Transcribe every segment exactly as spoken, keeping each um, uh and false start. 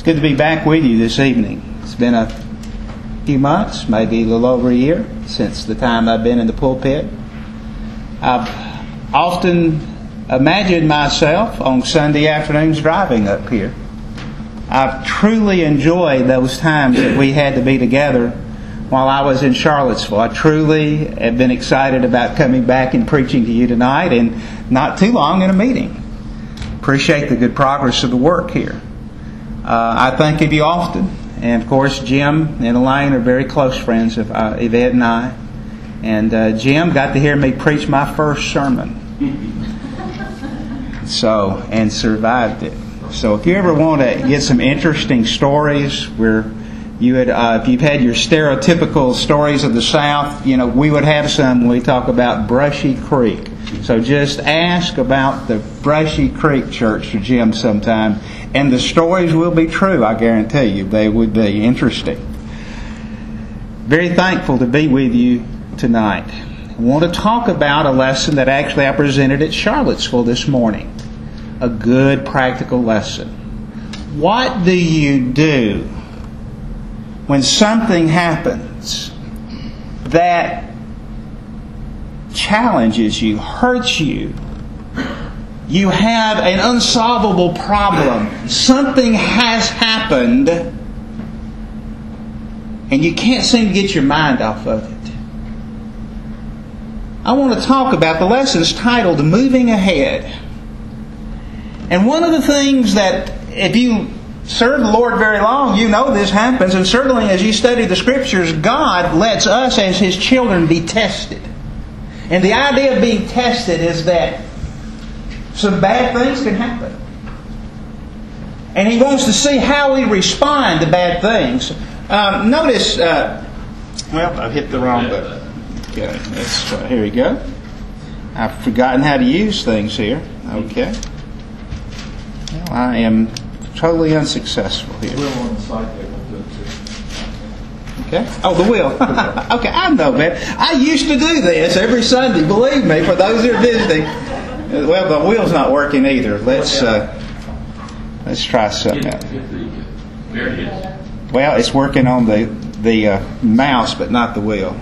Good to be back with you this evening. It's been a few months, maybe a little over a year, since the time I've been in the pulpit. I've often imagined myself on Sunday afternoons driving up here. I've truly enjoyed those times that we had to be together while I was in Charlottesville. I truly have been excited about coming back and preaching to you tonight, and not too long in a meeting. Appreciate the good progress of the work here. Uh, I think of you often, and of course Jim and Elaine are very close friends of uh, Yvette and I. And uh, Jim got to hear me preach my first sermon, so and survived it. So if you ever want to get some interesting stories where you had, uh, if you've had your stereotypical stories of the South, you know we would have some when we talk about Brushy Creek. So just ask about the Brushy Creek Church to Jim sometime, and the stories will be true, I guarantee you. They would be interesting. Very thankful to be with you tonight. I want to talk about a lesson that actually I presented at Charlottesville this morning. A good practical lesson. What do you do when something happens that challenges you, hurts you? You have an unsolvable problem. Something has happened, and you can't seem to get your mind off of it. I want to talk about the lessons titled Moving Ahead. And one of the things that, if you serve the Lord very long, you know this happens, and certainly as you study the Scriptures, God lets us as His children be tested. And the idea of being tested is that some bad things can happen. And He wants to see how we respond to bad things. Um, notice, uh, well, I've hit the wrong button. Okay, let's try. Here we go. I've forgotten how to use things here. Okay. Well, I am totally unsuccessful here. Wheel on the side there will do it too. Okay. Oh, the wheel. Okay, I know, man. I used to do this every Sunday. Believe me, for those who are visiting. Well, the wheel's not working either. Let's uh, let's try something else. There it is. Well, it's working on the the uh, mouse, but not the wheel.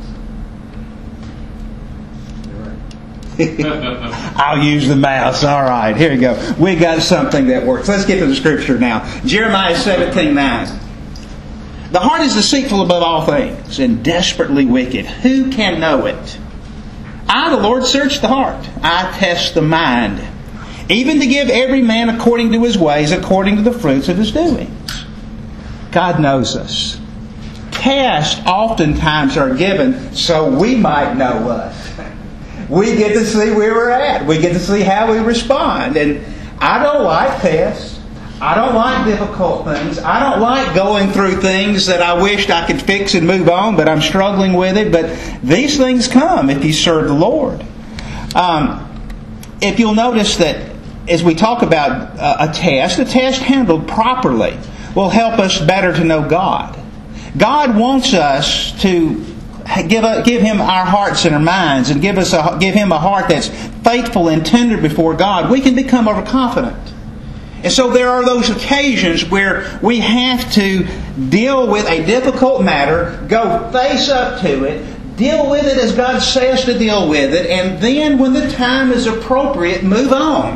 I'll use the mouse. All right, here we go. We got something that works. Let's get to the Scripture now. Jeremiah seventeen nine. The heart is deceitful above all things and desperately wicked. Who can know it? I, the Lord, search the heart. I test the mind, even to give every man according to his ways, according to the fruits of his doings. God knows us. Tests oftentimes are given so we might know us. We get to see where we're at. We get to see how we respond. And I don't like tests. I don't like difficult things. I don't like going through things that I wished I could fix and move on, but I'm struggling with it. But these things come if you serve the Lord. Um, if you'll notice that as we talk about a test, a test handled properly will help us better to know God. God wants us to Give, a, give Him our hearts and our minds, and give us a, give Him a heart that's faithful and tender before God. We can become overconfident. And so there are those occasions where we have to deal with a difficult matter, go face up to it, deal with it as God says to deal with it, and then when the time is appropriate, move on.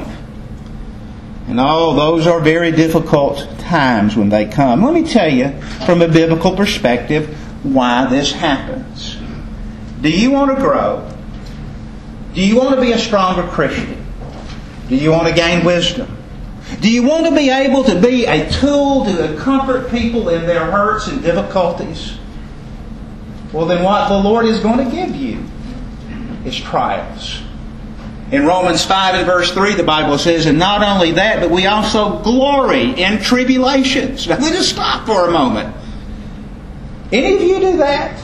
And all those are very difficult times when they come. Let me tell you, from a biblical perspective, why this happens. Do you want to grow? Do you want to be a stronger Christian? Do you want to gain wisdom? Do you want to be able to be a tool to comfort people in their hurts and difficulties? Well, then what the Lord is going to give you is trials. In Romans five and verse three, the Bible says, and not only that, but we also glory in tribulations. Now, let us stop for a moment. Any of you do that?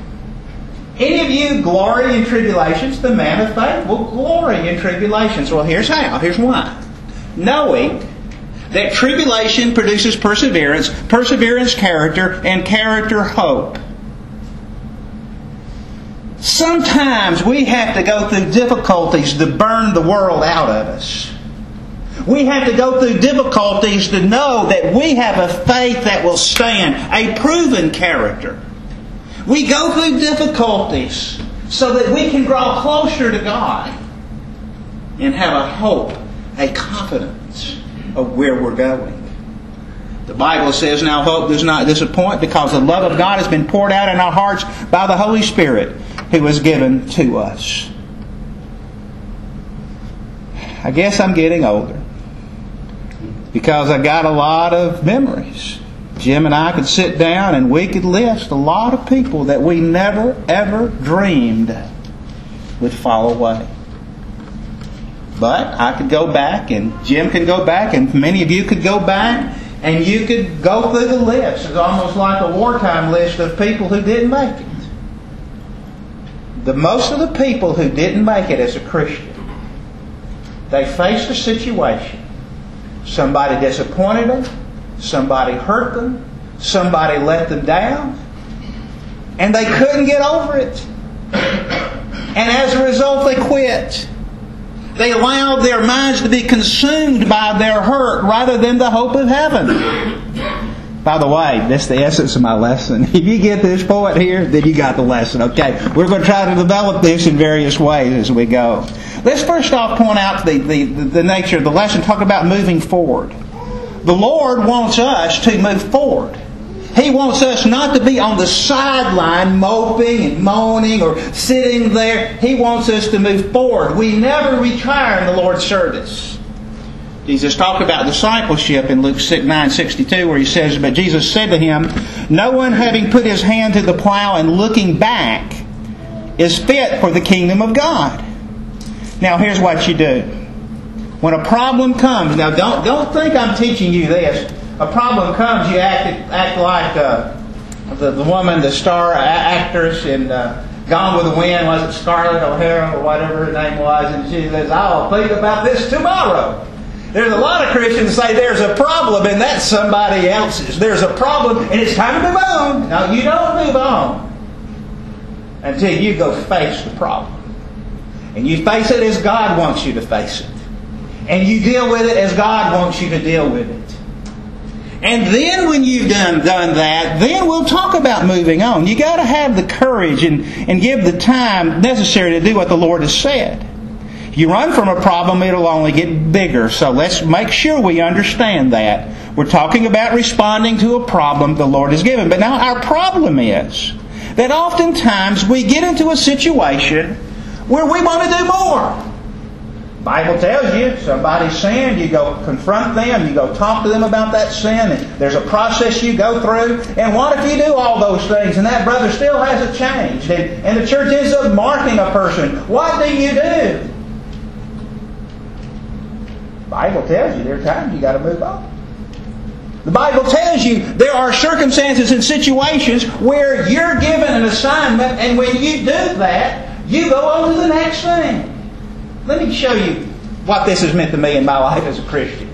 Any of you glory in tribulations? The man of faith will glory in tribulations. Well, here's how. Here's why. Knowing that tribulation produces perseverance, perseverance character, and character hope. Sometimes we have to go through difficulties to burn the world out of us. We have to go through difficulties to know that we have a faith that will stand, a proven character. We go through difficulties so that we can draw closer to God and have a hope, a confidence of where we're going. The Bible says, now hope does not disappoint because the love of God has been poured out in our hearts by the Holy Spirit who was given to us. I guess I'm getting older because I got a lot of memories. Jim and I could sit down and we could list a lot of people that we never ever dreamed would fall away. But I could go back, and Jim could go back, and many of you could go back, and you could go through the list. It's almost like a wartime list of people who didn't make it. The most of the people who didn't make it as a Christian, they faced a situation. Somebody disappointed them. Somebody hurt them. Somebody let them down. And they couldn't get over it. And as a result, they quit. They allowed their minds to be consumed by their hurt rather than the hope of heaven. By the way, that's the essence of my lesson. If you get this point here, then you got the lesson. Okay, we're going to try to develop this in various ways as we go. Let's first off point out the, the, the nature of the lesson. Talk about moving forward. The Lord wants us to move forward. He wants us not to be on the sideline moping and moaning or sitting there. He wants us to move forward. We never retire in the Lord's service. Jesus talked about discipleship in Luke nine sixty-two, where He says, "But Jesus said to him, no one having put his hand to the plow and looking back is fit for the kingdom of God." Now here's what you do. When a problem comes, now don't don't think I'm teaching you this. A problem comes, you act act like uh, the, the woman, the star actress in uh, Gone with the Wind. Was it Scarlett O'Hara or whatever her name was? And she says, "I'll think about this tomorrow." There's a lot of Christians say there's a problem and that's somebody else's. There's a problem and it's time to move on. No, you don't move on until you go face the problem. And you face it as God wants you to face it. And you deal with it as God wants you to deal with it. And then when you've done, done that, then we'll talk about moving on. You've got to have the courage and, and give the time necessary to do what the Lord has said. If you run from a problem, it'll only get bigger. So let's make sure we understand that. We're talking about responding to a problem the Lord has given. But now our problem is that oftentimes we get into a situation where we want to do more. The Bible tells you, somebody sinned, you go confront them, you go talk to them about that sin, and there's a process you go through. And what if you do all those things and that brother still hasn't changed? And, and the church ends up marking a person. What do you do? The Bible tells you there are times you got to move on. The Bible tells you there are circumstances and situations where you're given an assignment, and when you do that, you go on to the next thing. Let me show you what this has meant to me in my life as a Christian.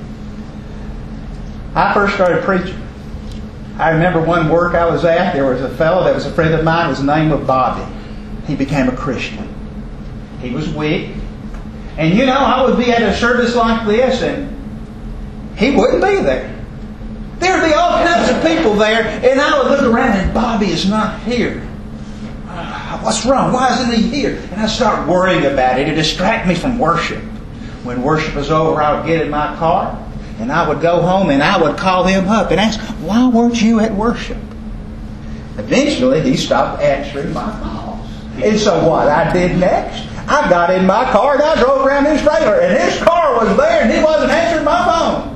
I first started preaching. I remember one work I was at, there was a fellow that was a friend of mine, his name was Bobby. He became a Christian. He was weak. And you know, I would be at a service like this and he wouldn't be there. There would be all kinds of people there, and I would look around and Bobby is not here. What's wrong? Why isn't he here? And I start worrying about it. It distracts me from worship. When worship was over, I would get in my car and I would go home and I would call him up and ask, "Why weren't you at worship?" Eventually, he stopped answering my calls. And so what I did next, I got in my car and I drove around his trailer, and his car was there and he wasn't answering my phone.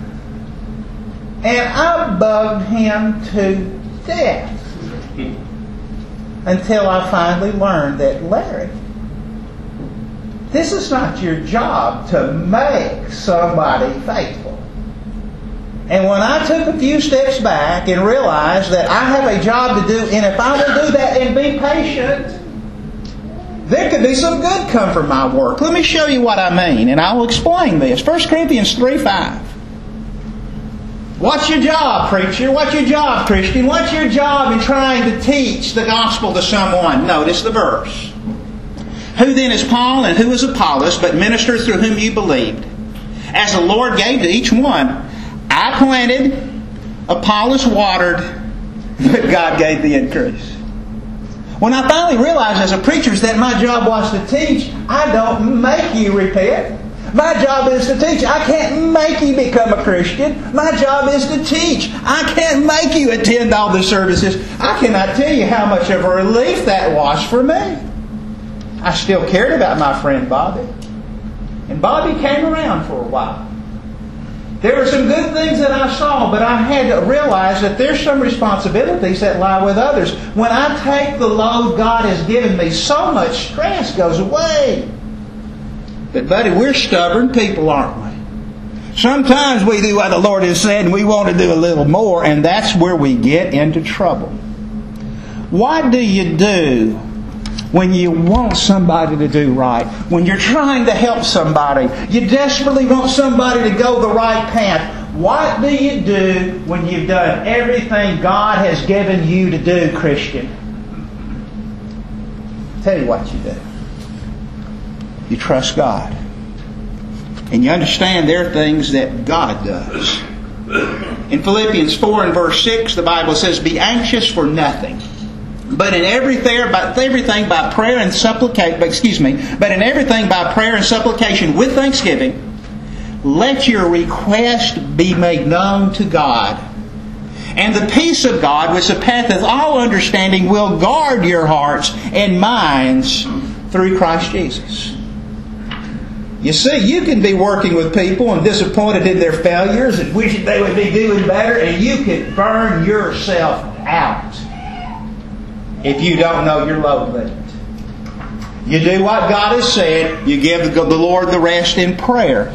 And I bugged him to death. Until I finally learned that, Larry, this is not your job to make somebody faithful. And when I took a few steps back and realized that I have a job to do, and if I will do that and be patient, there could be some good come from my work. Let me show you what I mean, and I will explain this. First Corinthians three five. What's your job, preacher? What's your job, Christian? What's your job in trying to teach the gospel to someone? Notice the verse. Who then is Paul and who is Apollos, but ministers through whom you believed, as the Lord gave to each one. I planted, Apollos watered, but God gave the increase. When I finally realized as a preacher that my job was to teach, I don't make you repent. My job is to teach. I can't make you become a Christian. My job is to teach. I can't make you attend all the services. I cannot tell you how much of a relief that was for me. I still cared about my friend Bobby. And Bobby came around for a while. There were some good things that I saw, but I had to realize that there's some responsibilities that lie with others. When I take the load God has given me, so much stress goes away. But buddy, we're stubborn people, aren't we? Sometimes we do what the Lord has said and we want to do a little more, and that's where we get into trouble. What do you do when you want somebody to do right? When you're trying to help somebody, you desperately want somebody to go the right path. What do you do when you've done everything God has given you to do, Christian? I'll tell you what you do. You trust God. And you understand there are things that God does. In Philippians four and verse six, the Bible says, "Be anxious for nothing, but in everything by, everything by prayer and supplication, excuse me, but in everything by prayer and supplication with thanksgiving, let your request be made known to God. And the peace of God, which surpasseth all understanding, will guard your hearts and minds through Christ Jesus." You see, you can be working with people and disappointed in their failures and wishing they would be doing better, and you can burn yourself out if you don't know your load limit. You do what God has said. You give the Lord the rest in prayer.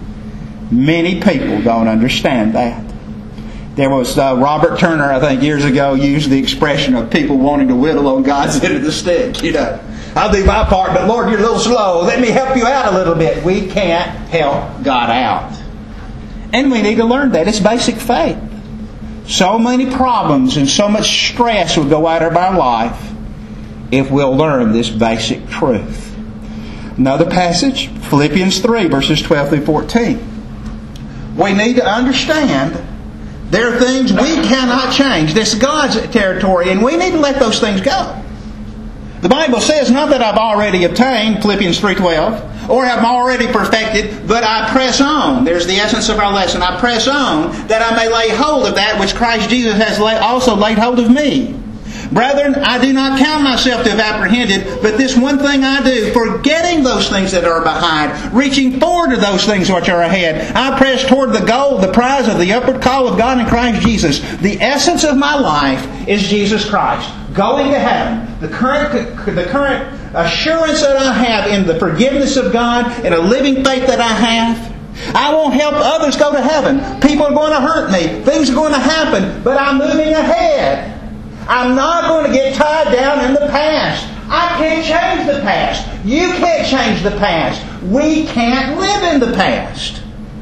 Many people don't understand that. There was uh, Robert Turner, I think, years ago, used the expression of people wanting to whittle on God's end of the stick. You know, I'll do my part, but Lord, you're a little slow. Let me help you out a little bit. We can't help God out. And we need to learn that. It's basic faith. So many problems and so much stress will go out of our life if we'll learn this basic truth. Another passage, Philippians three, verses twelve through fourteen. We need to understand there are things we cannot change. This is God's territory, and we need to let those things go. The Bible says, not that I've already obtained, Philippians three twelve, or have already perfected, but I press on. There's the essence of our lesson. I press on that I may lay hold of that which Christ Jesus has also laid hold of me. Brethren, I do not count myself to have apprehended, but this one thing I do, forgetting those things that are behind, reaching forward to those things which are ahead, I press toward the goal, the prize of the upward call of God in Christ Jesus. The essence of my life is Jesus Christ. Going to heaven. The current, the current assurance that I have in the forgiveness of God and a living faith that I have. I won't help others go to heaven. People are going to hurt me. Things are going to happen. But I'm moving ahead. I'm not going to get tied down in the past. I can't change the past. You can't change the past. We can't live in the past.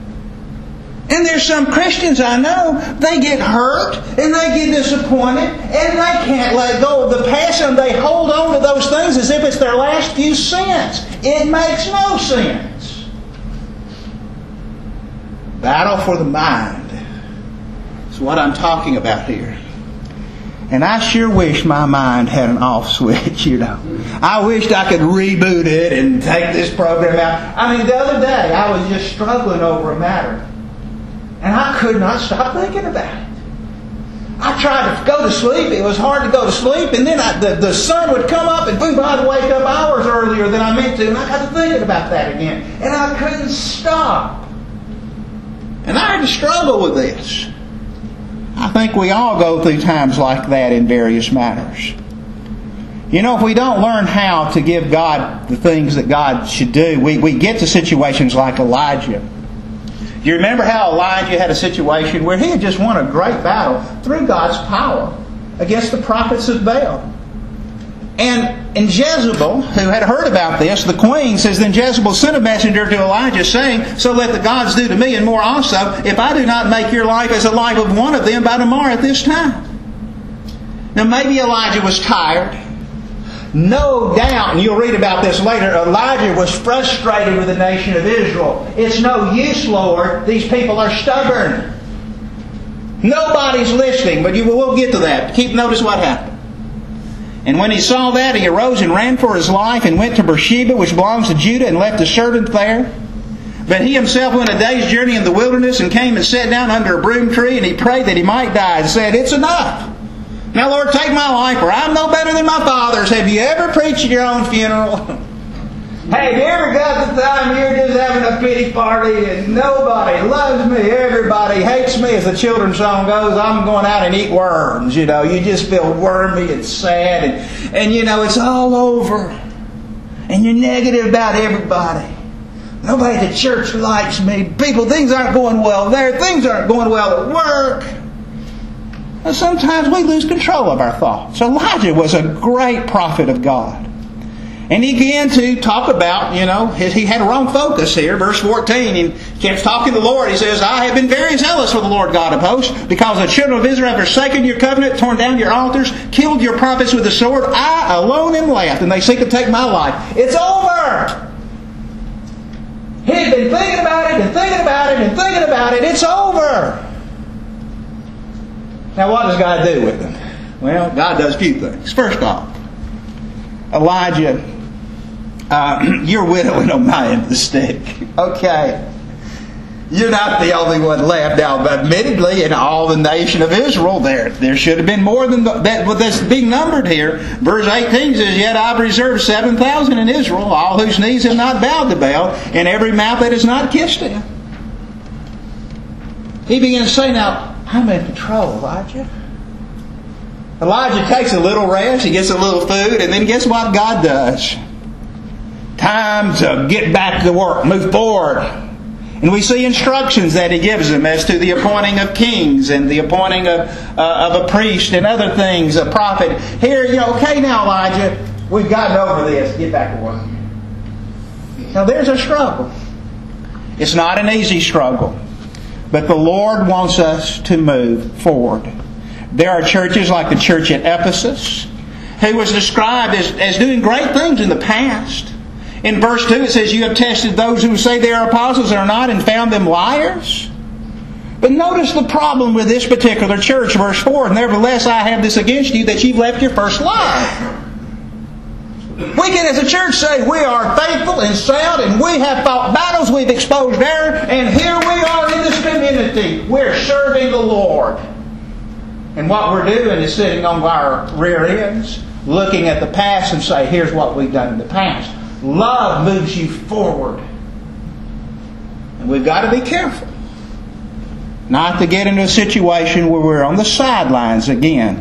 And there's some Christians I know, they get hurt and they get disappointed and they can't let go of the past, and they hold on to those things as if it's their last few cents. It makes no sense. Battle for the mind is what I'm talking about here. And I sure wish my mind had an off switch, you know. I wished I could reboot it and take this program out. I mean, the other day I was just struggling over a matter. And I could not stop thinking about it. I tried to go to sleep. It was hard to go to sleep. And then I, the, the sun would come up and boom, I'd wake up hours earlier than I meant to. And I got to thinking about that again. And I couldn't stop. And I had to struggle with this. I think we all go through times like that in various matters. You know, if we don't learn how to give God the things that God should do, we, we get to situations like Elijah. Do you remember how Elijah had a situation where he had just won a great battle through God's power against the prophets of Baal? And, and Jezebel, who had heard about this, the queen, says, then Jezebel sent a messenger to Elijah saying, so let the gods do to me and more also, if I do not make your life as the life of one of them by tomorrow at this time. Now maybe Elijah was tired. No doubt, and you'll read about this later, Elijah was frustrated with the nation of Israel. It's no use, Lord. These people are stubborn. Nobody's listening, but you will get to that. Keep notice what happened. And when he saw that, he arose and ran for his life and went to Beersheba, which belongs to Judah, and left a servant there. But he himself went a day's journey in the wilderness and came and sat down under a broom tree, and he prayed that he might die and said, "It's enough. Now, Lord, take my life, for I'm no better than my fathers." Have you ever preached at your own funeral? Hey, have you ever got the time you're just having a pity party and nobody loves me, everybody hates me, as the children's song goes, I'm going out and eat worms, you know. You just feel wormy and sad and, and you know, it's all over. And you're negative about everybody. Nobody at the church likes me. People, things aren't going well there. Things aren't going well at work. And sometimes we lose control of our thoughts. Elijah was a great prophet of God. And he began to talk about, you know, he had a wrong focus here. Verse fourteen, he kept talking to the Lord. He says, "I have been very zealous for the Lord God of hosts, because the children of Israel have forsaken your covenant, torn down your altars, killed your prophets with the sword. I alone am left, and they seek to take my life." It's over! He had been thinking about it, and thinking about it, and thinking about it. It's over! Now what does God do with them? Well, God does a few things. First off, Elijah, uh, you're whittling on my end of the stick. Okay. You're not the only one left now, but admittedly, in all the nation of Israel, there there should have been more than the, that. Well, that's being numbered here. Verse eighteen says, "Yet I've reserved seven thousand in Israel, all whose knees have not bowed to Baal, and every mouth that has not kissed him." He began to say, "Now, I'm in control, Elijah." Elijah takes a little rest, he gets a little food, and then guess what God does? Time to get back to work, move forward. And we see instructions that he gives them as to the appointing of kings and the appointing of, uh, of a priest and other things, a prophet. Here, you know, okay now Elijah, we've gotten over this, get back to work. Now there's a struggle. It's not an easy struggle. But the Lord wants us to move forward. There are churches like the church at Ephesus, who was described as, as doing great things in the past. In verse two it says, "You have tested those who say they are apostles and are not, and found them liars." But notice the problem with this particular church. Verse four, "Nevertheless I have this against you, that you've left your first love." We can as a church say we are faithful and sound, and we have fought battles, we've exposed error, and here we are in this community. We're serving the Lord. And what we're doing is sitting on our rear ends, looking at the past and say, here's what we've done in the past. Love moves you forward. And we've got to be careful not to get into a situation where we're on the sidelines again.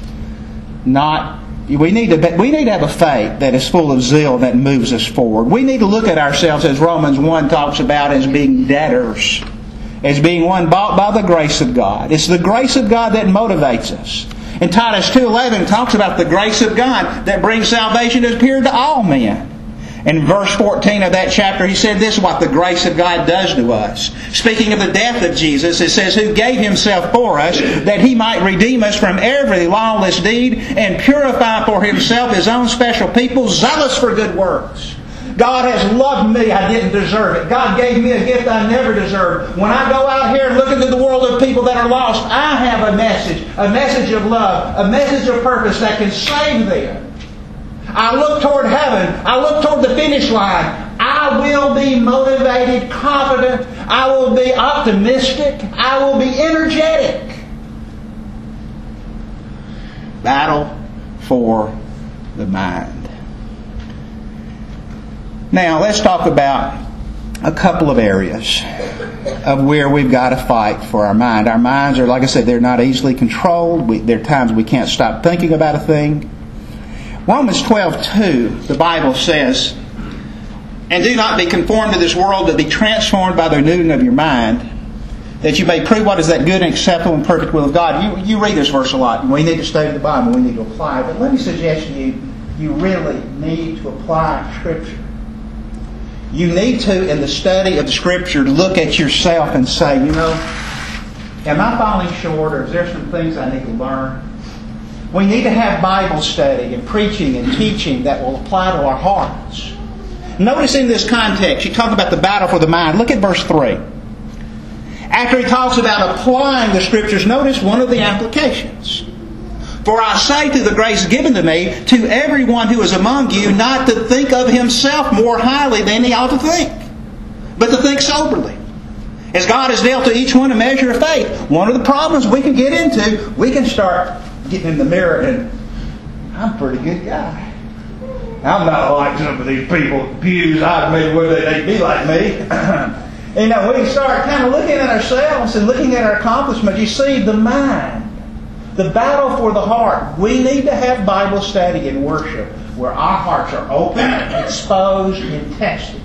Not We need to we need to have a faith that is full of zeal that moves us forward. We need to look at ourselves, as Romans one talks about, as being debtors, as being one bought by the grace of God. It's the grace of God that motivates us. And Titus two eleven talks about the grace of God that brings salvation to appear to all men. In verse fourteen of that chapter, he said this is what the grace of God does to us. Speaking of the death of Jesus, it says, "Who gave Himself for us, that He might redeem us from every lawless deed, and purify for Himself His own special people, zealous for good works." God has loved me. I didn't deserve it. God gave me a gift I never deserved. When I go out here and look into the world of people that are lost, I have a message, a message of love, a message of purpose that can save them. I look toward heaven. I look toward the finish line. I will be motivated, confident. I will be optimistic. I will be energetic. Battle for the mind. Now, let's talk about a couple of areas of where we've got to fight for our mind. Our minds are, like I said, they're not easily controlled. We, there are times we can't stop thinking about a thing. Romans twelve two, the Bible says, "And do not be conformed to this world, but be transformed by the renewing of your mind, that you may prove what is that good and acceptable and perfect will of God." You, you read this verse a lot. We need to study the Bible. We need to apply it. But let me suggest to you, you really need to apply Scripture. You need to, in the study of the Scripture, look at yourself and say, you know, am I falling short, or is there some things I need to learn? We need to have Bible study and preaching and teaching that will apply to our hearts. Notice in this context, you talk about the battle for the mind. Look at verse three. After he talks about applying the Scriptures, notice one of the applications. For I say through the grace given to me, to everyone who is among you, not to think of himself more highly than he ought to think, but to think soberly, as God has dealt to each one a measure of faith. One of the problems we can get into, we can start getting in the mirror and, I'm a pretty good guy. I'm not like some of these people at the pews. I maybe would they be like me. You know, we start kind of looking at ourselves and looking at our accomplishments. You see, the mind, the battle for the heart. We need to have Bible study and worship where our hearts are open, exposed, and tested.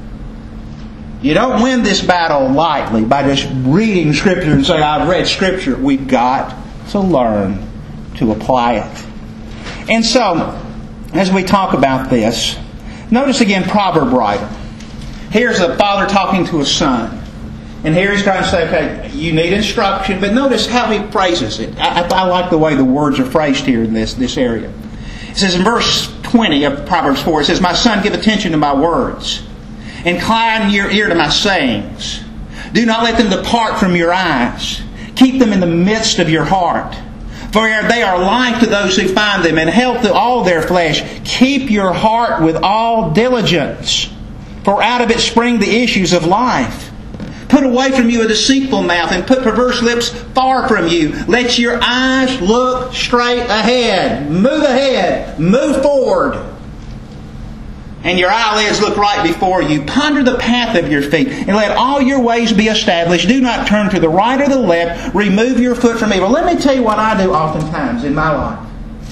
You don't win this battle lightly by just reading Scripture and saying, I've read Scripture. We've got to learn to apply it. And so, as we talk about this, notice again proverb writer. Here's a father talking to a son. And here he's trying to say, okay, you need instruction. But notice how he phrases it. I, I like the way the words are phrased here in this, this area. It says in verse twenty of Proverbs four, it says, my son, give attention to my words. Incline your ear to my sayings. Do not let them depart from your eyes. Keep them in the midst of your heart. For they are life to those who find them, and health to all their flesh. Keep your heart with all diligence, for out of it spring the issues of life. Put away from you a deceitful mouth, and put perverse lips far from you. Let your eyes look straight ahead. Move ahead. Move forward. And your eyelids look right before you. Ponder the path of your feet, and let all your ways be established. Do not turn to the right or the left. Remove your foot from evil. Let me tell you what I do oftentimes in my life.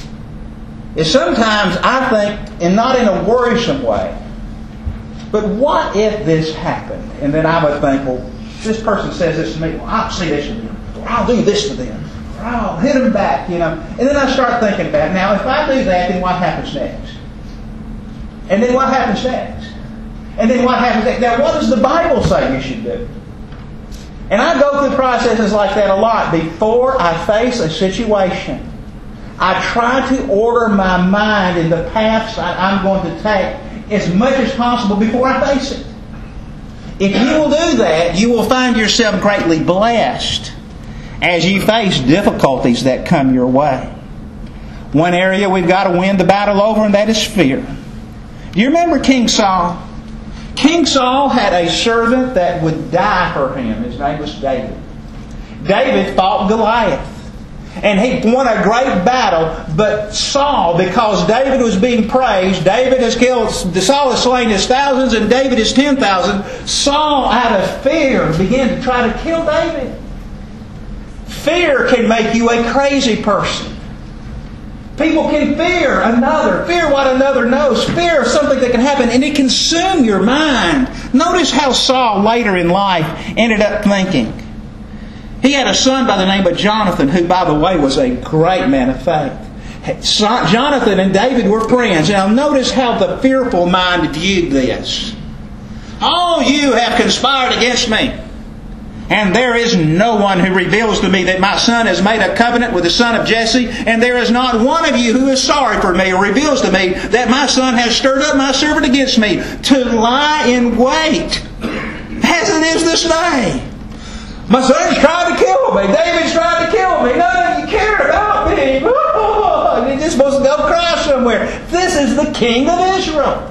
Is sometimes I think, and not in a worrisome way, but what if this happened? And then I would think, well, this person says this to me. Well, I'll say this to them. Or I'll do this to them. Or I'll hit them back, you know. And then I start thinking about, now if I do that, then what happens next? And then what happens next? And then what happens next? Now, what does the Bible say you should do? And I go through processes like that a lot. Before I face a situation, I try to order my mind in the paths I'm going to take as much as possible before I face it. If you will do that, you will find yourself greatly blessed as you face difficulties that come your way. One area we've got to win the battle over, and that is fear. Do you remember King Saul? King Saul had a servant that would die for him. His name was David. David fought Goliath. And he won a great battle. But Saul, because David was being praised, David has killed, Saul has slain his thousands and David his ten thousand. Saul, out of fear, began to try to kill David. Fear can make you a crazy person. People can fear another, fear what another knows, fear something that can happen, and it can consume your mind. Notice how Saul later in life ended up thinking. He had a son by the name of Jonathan, who, by the way, was a great man of faith. Jonathan and David were friends. Now notice how the fearful mind viewed this. All you have conspired against me. And there is no one who reveals to me that my son has made a covenant with the son of Jesse. And there is not one of you who is sorry for me or reveals to me that my son has stirred up my servant against me to lie in wait, as it is this day. My son's trying to kill me. David's trying to kill me. None of you care about me. Oh, you're just supposed to go cry somewhere. This is the king of Israel.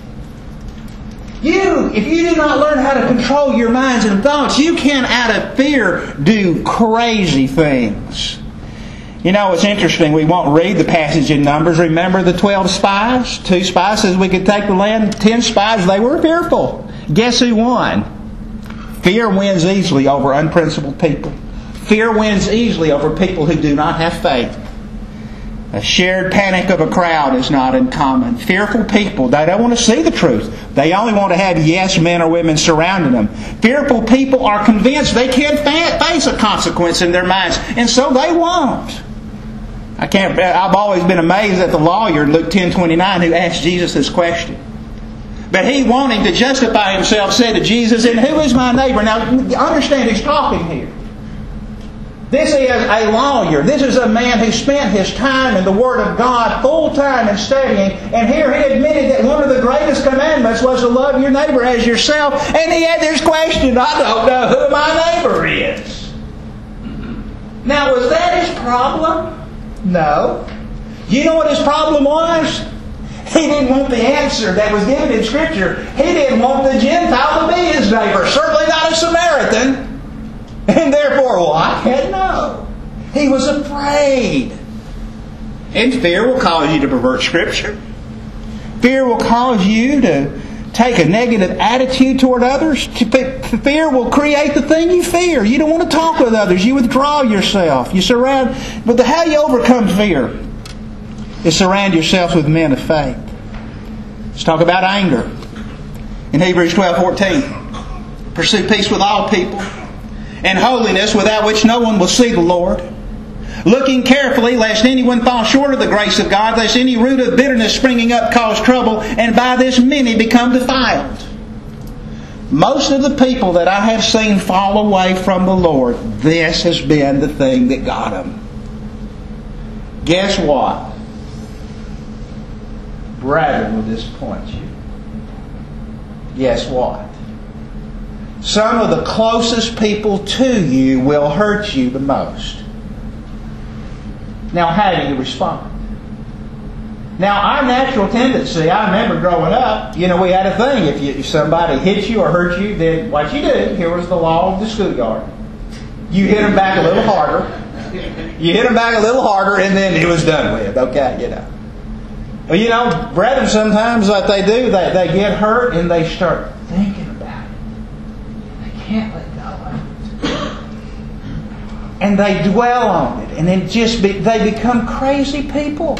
You, if you do not learn how to control your minds and thoughts, you can, out of fear, do crazy things. You know, it's interesting. We won't read the passage in Numbers. Remember the twelve spies? Two spies says we could take the land. Ten spies, they were fearful. Guess who won? Fear wins easily over unprincipled people. Fear wins easily over people who do not have faith. A shared panic of a crowd is not uncommon. Fearful people, they don't want to see the truth. They only want to have yes men or women surrounding them. Fearful people are convinced they can't face a consequence in their minds, and so they won't. I can't. I've always been amazed at the lawyer in Luke ten twenty-nine who asked Jesus this question. But he, wanting to justify himself, said to Jesus, "And who is my neighbor?" Now, understand, he's talking here. This is a lawyer. This is a man who spent his time in the Word of God full time in studying. And here he admitted that one of the greatest commandments was to love your neighbor as yourself. And he had this question, I don't know who my neighbor is. Now, was that his problem? No. You know what his problem was? He didn't want the answer that was given in Scripture. He didn't want the Gentile to be his neighbor. Certainly not a Samaritan. And therefore, well, I can't know. He was afraid. And fear will cause you to pervert Scripture. Fear will cause you to take a negative attitude toward others. Fear will create the thing you fear. You don't want to talk with others. You withdraw yourself. You surround. But the, how you overcome fear is surround yourself with men of faith. Let's talk about anger. In Hebrews twelve fourteen, pursue peace with all people, and holiness, without which no one will see the Lord. Looking carefully, lest anyone fall short of the grace of God, lest any root of bitterness springing up cause trouble, and by this many become defiled. Most of the people that I have seen fall away from the Lord, this has been the thing that got them. Guess what? Brethren will disappoint you. Guess what? Some of the closest people to you will hurt you the most. Now, how do you respond? Now, our natural tendency, I remember growing up, you know, we had a thing. If, you, if somebody hit you or hurt you, then what you do, here was the law of the schoolyard. You hit them back a little harder. You hit them back a little harder, and then it was done with. Okay, you know. Well, you know, brethren, sometimes what they do, they, they get hurt and they start thinking about it. They can't let go of it. And they dwell on it. And then just be, they become crazy people.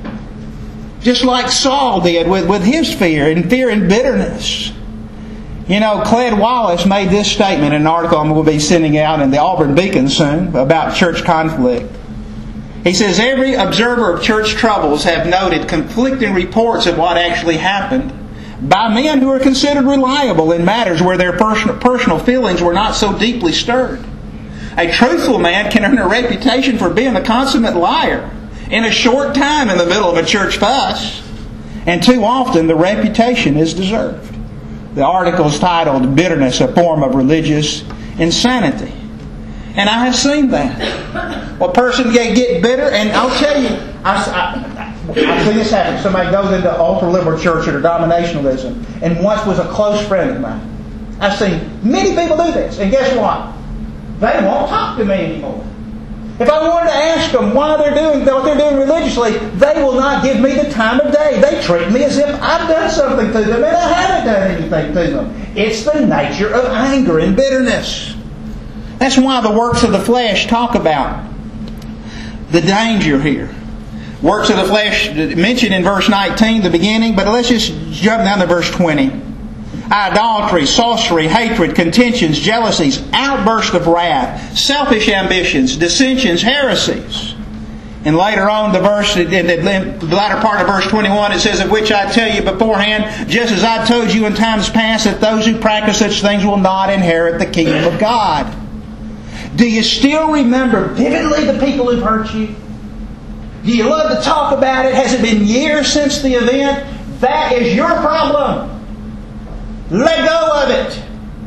Just like Saul did with, with his fear and fear and bitterness. You know, Cled Wallace made this statement in an article I'm going to be sending out in the Auburn Beacon soon about church conflict. He says, every observer of church troubles have noted conflicting reports of what actually happened by men who are considered reliable in matters where their personal, personal feelings were not so deeply stirred. A truthful man can earn a reputation for being a consummate liar in a short time in the middle of a church fuss. And too often the reputation is deserved. The article is titled, Bitterness, a Form of Religious Insanity. And I have seen that. Well, a person can get bitter, and I'll tell you, I, I, I've seen this happen. Somebody goes into ultra-liberal church or denominationalism, and once was a close friend of mine. I've seen many people do this, and guess what? They won't talk to me anymore. If I wanted to ask them why they're doing what they're doing religiously, they will not give me the time of day. They treat me as if I've done something to them, and I haven't done anything to them. It's the nature of anger and bitterness. That's why the works of the flesh talk about the danger here. Works of the flesh mentioned in verse nineteen, the beginning, but let's just jump down to verse twenty. Idolatry, sorcery, hatred, contentions, jealousies, outbursts of wrath, selfish ambitions, dissensions, heresies. And later on, the verse in the latter part of verse twenty-one, it says, of which I tell you beforehand, just as I told you in times past, that those who practice such things will not inherit the kingdom of God. Do you still remember vividly the people who've hurt you? Do you love to talk about it? Has it been years since the event? That is your problem. Let go of it.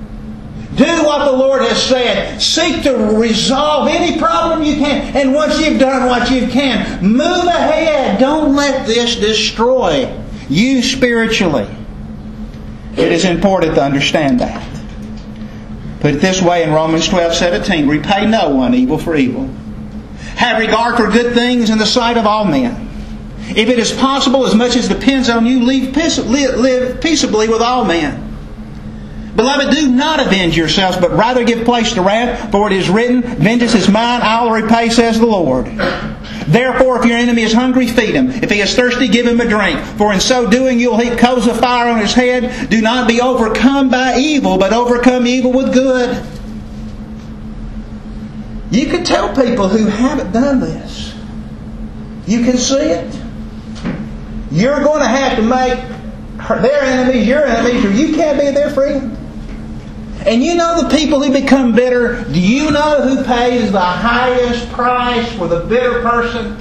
Do what the Lord has said. Seek to resolve any problem you can. And once you've done what you can, move ahead. Don't let this destroy you spiritually. It is important to understand that. Put it this way in Romans twelve seventeen, repay no one evil for evil. Have regard for good things in the sight of all men. If it is possible, as much as depends on you, live peaceably with all men. Beloved, do not avenge yourselves, but rather give place to wrath, for it is written, vengeance is mine, I will repay, says the Lord. Therefore, if your enemy is hungry, feed him. If he is thirsty, give him a drink. For in so doing, you'll heap coals of fire on his head. Do not be overcome by evil, but overcome evil with good. You can tell people who haven't done this. You can see it. You're going to have to make their enemies your enemies, or you can't be their friend. And you know the people who become bitter? Do you know who pays the highest price for the bitter person?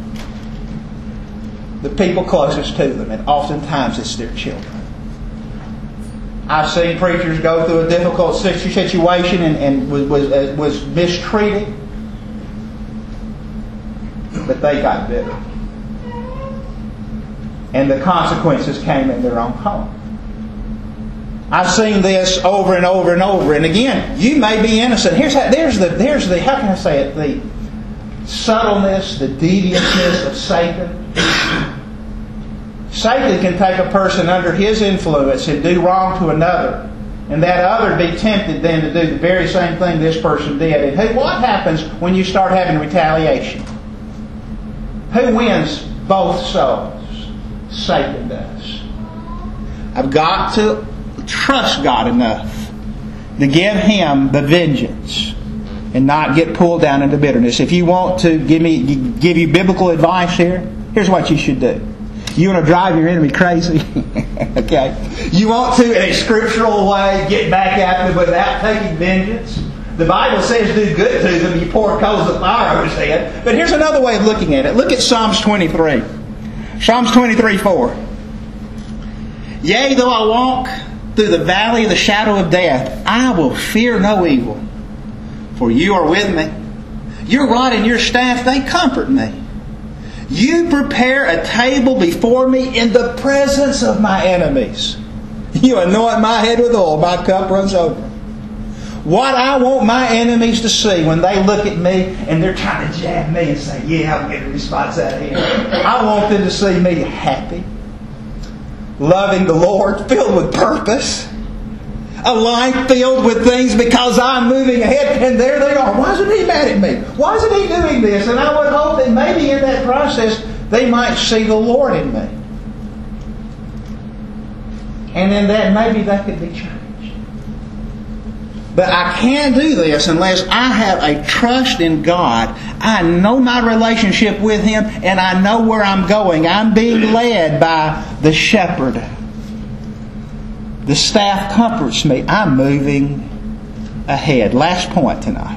The people closest to them, and oftentimes it's their children. I've seen preachers go through a difficult situation and, and was, was, uh, was mistreated, but they got bitter. And the consequences came in their own home. I've seen this over and over and over. And again, you may be innocent. Here's how, there's the, there's the, how can I say it? The subtleness, the deviousness of Satan. Satan can take a person under his influence and do wrong to another. And that other be tempted then to do the very same thing this person did. And hey, what happens when you start having retaliation? Who wins both souls? Satan does. I've got to trust God enough to give Him the vengeance and not get pulled down into bitterness. If you want to give me give you biblical advice here, here's what you should do. You want to drive your enemy crazy? Okay. You want to, in a scriptural way, get back at them without taking vengeance? The Bible says do good to them, you pour coals of fire over his head. But here's another way of looking at it. Look at Psalms twenty-three. Psalms twenty-three four. Yea, though I walk through the valley of the shadow of death, I will fear no evil. For you are with me. Your rod and your staff, they comfort me. You prepare a table before me in the presence of my enemies. You anoint my head with oil, my cup runs over. What I want my enemies to see when they look at me and they're trying to jab me and say, yeah, I'll get a response out of here. I want them to see me happy, loving the Lord, filled with purpose, a life filled with things because I'm moving ahead. And there they are. Why isn't He mad at me? Why isn't He doing this? And I would hope that maybe in that process they might see the Lord in me. And in that maybe that could be changed. But I can't do this unless I have a trust in God. I know my relationship with Him and I know where I'm going. I'm being led by the shepherd. The staff comforts me. I'm moving ahead. Last point tonight.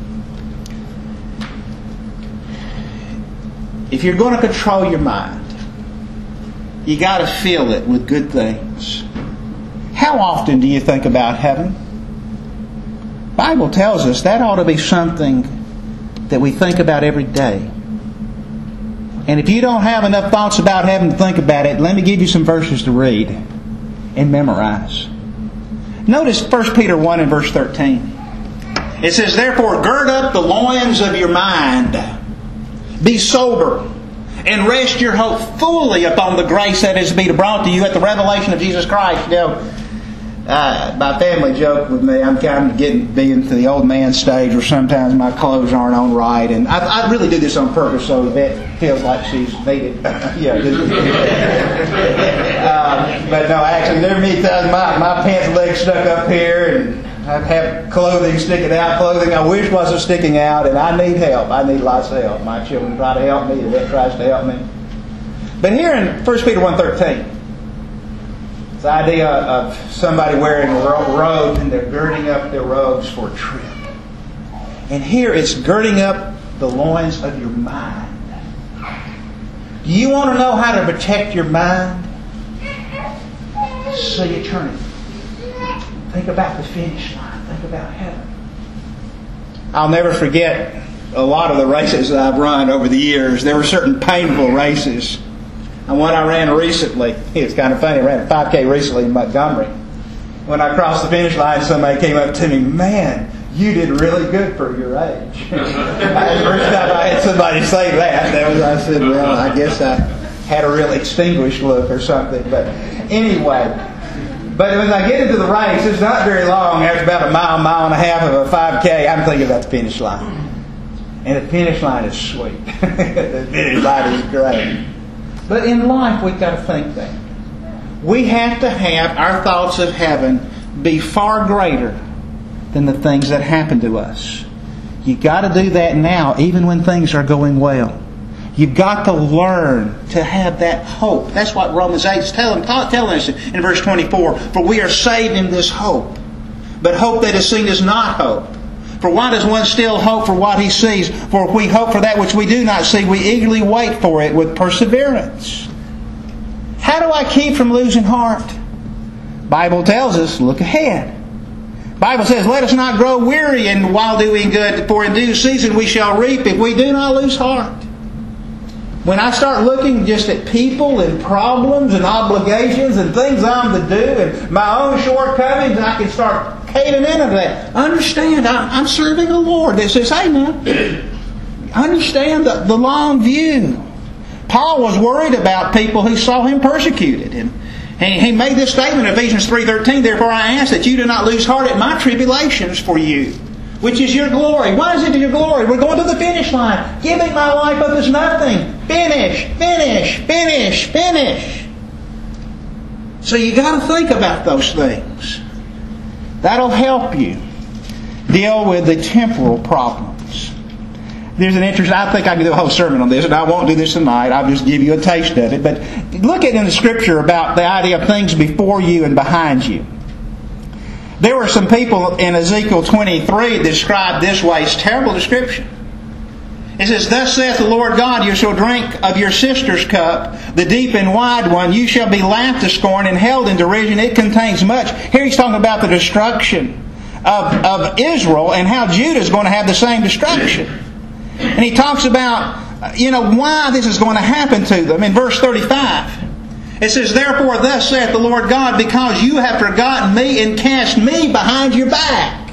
If you're going to control your mind, you got to fill it with good things. How often do you think about heaven? The Bible tells us that ought to be something that we think about every day. And if you don't have enough thoughts about heaven to think about it, let me give you some verses to read and memorize. Notice First Peter one and verse thirteen. It says, therefore gird up the loins of your mind. Be sober. And rest your hope fully upon the grace that is to be brought to you at the revelation of Jesus Christ. You know, Uh, my family joked with me, I'm kind of getting being to the old man stage where sometimes my clothes aren't on right. And I, I really do this on purpose so Yvette feels like she's needed. yeah. uh, but no, actually, there are many times my, my pants legs stuck up here and I have clothing sticking out, clothing I wish wasn't sticking out, and I need help. I need lots of help. My children try to help me, Yvette tries to help me. But here in First Peter one thirteen, the idea of somebody wearing a robe and they're girding up their robes for a trip. And here it's girding up the loins of your mind. Do you want to know how to protect your mind? See eternity. Think about the finish line. Think about heaven. I'll never forget a lot of the races that I've run over the years. There were certain painful races. And one I ran recently, it was kind of funny, I ran a five K recently in Montgomery. When I crossed the finish line, somebody came up to me, man, you did really good for your age. The first time I had somebody say that, that was, I said, well, I guess I had a real extinguished look or something. But anyway, but when I get into the race, it's not very long, after about a mile, mile and a half of a five K, I'm thinking about the finish line. And the finish line is sweet. The finish line is great. But in life, we've got to think that. We have to have our thoughts of heaven be far greater than the things that happen to us. You've got to do that now, even when things are going well. You've got to learn to have that hope. That's what Romans eight is telling, telling us in verse twenty-four. For we are saved in this hope. but hope that is seen is not hope. For why does one still hope for what he sees? For if we hope for that which we do not see, we eagerly wait for it with perseverance. How do I keep from losing heart? Bible tells us, look ahead. Bible says, let us not grow weary in while doing good, for in due season we shall reap if we do not lose heart. When I start looking just at people and problems and obligations and things I'm to do and my own shortcomings, I can start caving into that. Understand, I'm serving a Lord that says, hey now, understand the, the long view. Paul was worried about people who saw him persecuted. And he made this statement in Ephesians three thirteen, therefore I ask that you do not lose heart at my tribulations for you, which is your glory. Why is it your glory? We're going to the finish line. Giving my life up is nothing. Finish, finish, finish, finish. So you got to think about those things. That'll help you deal with the temporal problems. There's an interest. I think I can do a whole sermon on this, and I won't do this tonight. I'll just give you a taste of it. But look at in the Scripture about the idea of things before you and behind you. There were some people in Ezekiel twenty-three described this way. It's a terrible description. It says, thus saith the Lord God, you shall drink of your sister's cup, the deep and wide one. You shall be laughed to scorn and held in derision. It contains much. Here he's talking about the destruction of, of Israel and how Judah is going to have the same destruction. And he talks about, you know, why this is going to happen to them. In verse thirty-five, it says, therefore thus saith the Lord God, because you have forgotten me and cast me behind your back.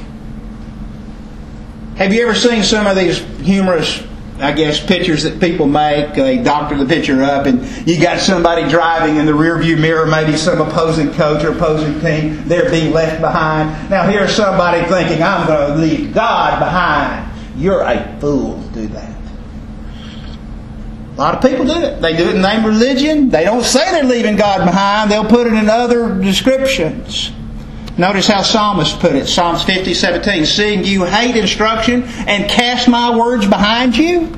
Have you ever seen some of these humorous, I guess, pictures that people make? They doctor the picture up and you got somebody driving in the rearview mirror, maybe some opposing coach or opposing team. They're being left behind. Now here's somebody thinking, I'm going to leave God behind. You're a fool to do that. A lot of people do it. They do it in the name of religion. They don't say they're leaving God behind. They'll put it in other descriptions. Notice how Psalmist put it. Psalms fifty seventeen. Seeing you hate instruction and cast my words behind you.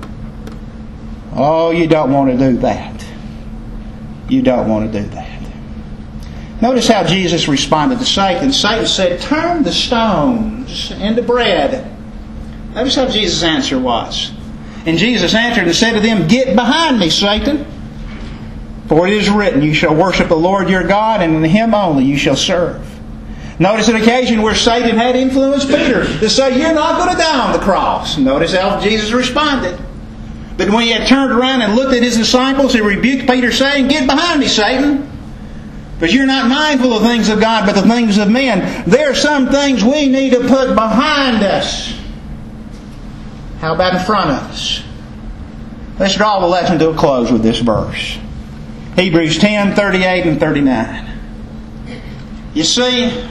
Oh, you don't want to do that. You don't want to do that. Notice how Jesus responded to Satan. Satan said, turn the stones into bread. Notice how Jesus' answer was. And Jesus answered and said to them, get behind me, Satan. For it is written, you shall worship the Lord your God, and in Him only you shall serve. Notice an occasion where Satan had influenced Peter to say, you're not going to die on the cross. Notice how Jesus responded. But when he had turned around and looked at his disciples, he rebuked Peter, saying, get behind me, Satan. Because you're not mindful of things of God, but the things of men. There are some things we need to put behind us. How about in front of us? Let's draw the lesson to a close with this verse. Hebrews ten, thirty-eight and thirty-nine. You see,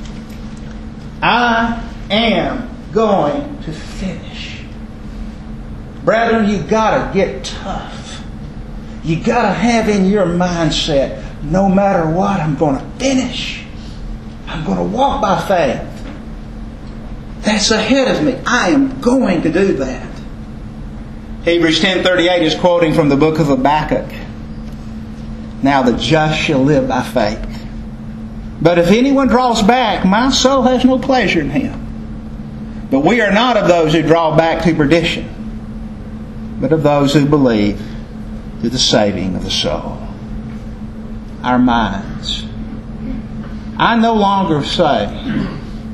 I am going to finish. Brethren, you've got to get tough. You've got to have in your mindset, no matter what, I'm going to finish. I'm going to walk by faith. That's ahead of me. I am going to do that. Hebrews ten thirty-eight is quoting from the book of Habakkuk. Now the just shall live by faith. But if anyone draws back, my soul has no pleasure in him. But we are not of those who draw back to perdition, but of those who believe to the saving of the soul. Our minds. I no longer say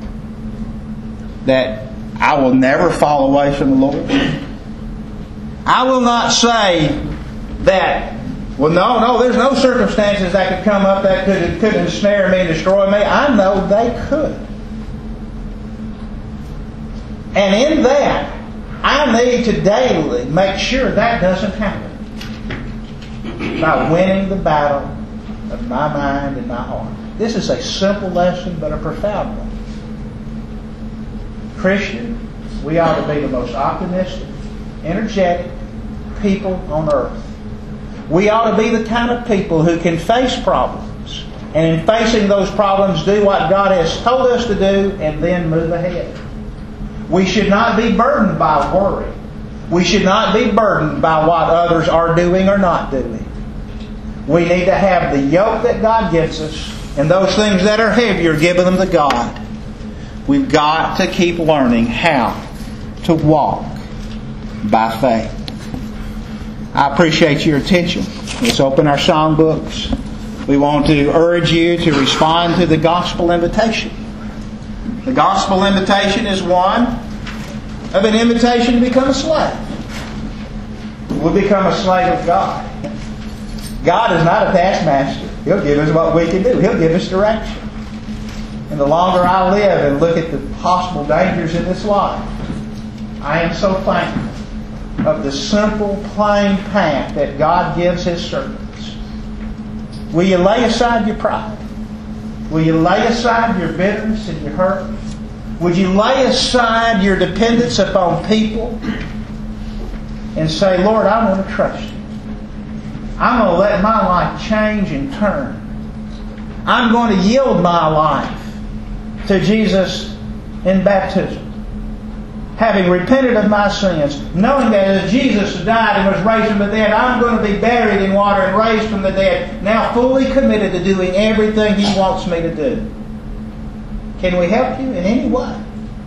that I will never fall away from the Lord. I will not say that, well, no, no, there's no circumstances that could come up that could, could ensnare me and destroy me. I know they could. And in that, I need to daily make sure that doesn't happen. By winning the battle of my mind and my heart. This is a simple lesson, but a profound one. Christian, we ought to be the most optimistic, energetic people on earth. We ought to be the kind of people who can face problems, and in facing those problems do what God has told us to do and then move ahead. We should not be burdened by worry. We should not be burdened by what others are doing or not doing. We need to have the yoke that God gives us, and those things that are heavier, giving them to God. We've got to keep learning how to walk by faith. I appreciate your attention. Let's open our songbooks. We want to urge you to respond to the gospel invitation. The gospel invitation is one of an invitation to become a slave. We'll become a slave of God. God is not a taskmaster. He'll give us what we can do. He'll give us direction. And the longer I live and look at the possible dangers in this life, I am so thankful of the simple, plain path that God gives His servants. Will you lay aside your pride? Will you lay aside your bitterness and your hurt? Would you lay aside your dependence upon people and say, Lord, I want to trust You. I'm going to let my life change and turn. I'm going to yield my life to Jesus in baptism. Having repented of my sins, knowing that as Jesus died and was raised from the dead, I'm going to be buried in water and raised from the dead, now fully committed to doing everything He wants me to do. Can we help you in any way?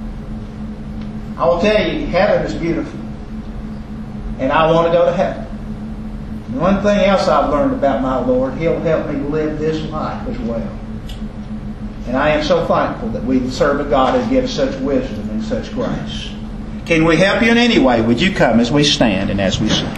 I will tell you, heaven is beautiful. And I want to go to heaven. And one thing else I've learned about my Lord, He'll help me live this life as well. And I am so thankful that we serve a God who gives such wisdom and such grace. Can we help you in any way? Would you come as we stand and as we sing?